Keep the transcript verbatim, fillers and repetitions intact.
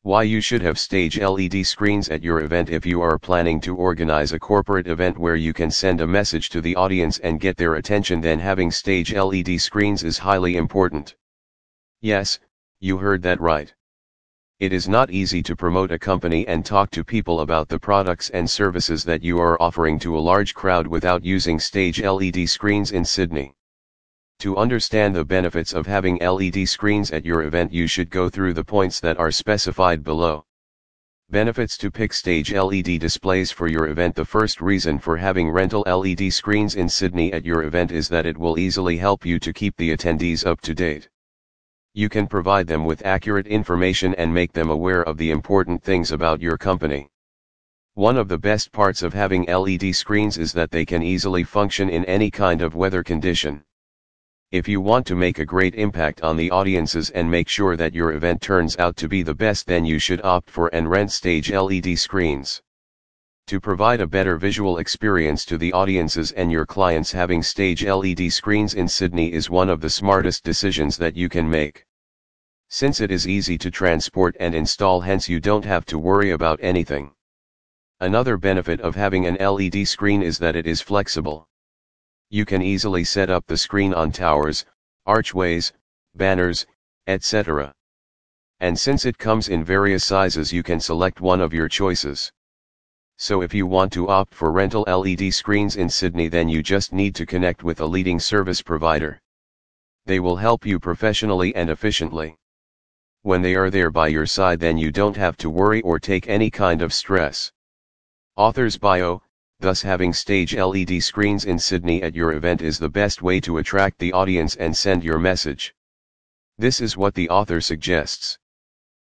Why you should have stage L E D screens at your event. If you are planning to organize a corporate event where you can send a message to the audience and get their attention, then having stage L E D screens is highly important. Yes, you heard that right. It is not easy to promote a company and talk to people about the products and services that you are offering to a large crowd without using stage L E D screens in Sydney. To understand the benefits of having L E D screens at your event, you should go through the points that are specified below. Benefits to pick stage L E D displays for your event. The first reason for having rental L E D screens in Sydney at your event is that it will easily help you to keep the attendees up to date. You can provide them with accurate information and make them aware of the important things about your company. One of the best parts of having L E D screens is that they can easily function in any kind of weather condition. If you want to make a great impact on the audiences and make sure that your event turns out to be the best, then you should opt for and rent stage L E D screens. To provide a better visual experience to the audiences and your clients, having stage L E D screens in Sydney is one of the smartest decisions that you can make. Since it is easy to transport and install, hence you don't have to worry about anything. Another benefit of having an L E D screen is that it is flexible. You can easily set up the screen on towers, archways, banners, et cetera. And since it comes in various sizes, you can select one of your choices. So if you want to opt for rental L E D screens in Sydney, then you just need to connect with a leading service provider. They will help you professionally and efficiently. When they are there by your side, then you don't have to worry or take any kind of stress. Author's bio. Thus, having stage L E D screens in Sydney at your event is the best way to attract the audience and send your message. This is what the author suggests.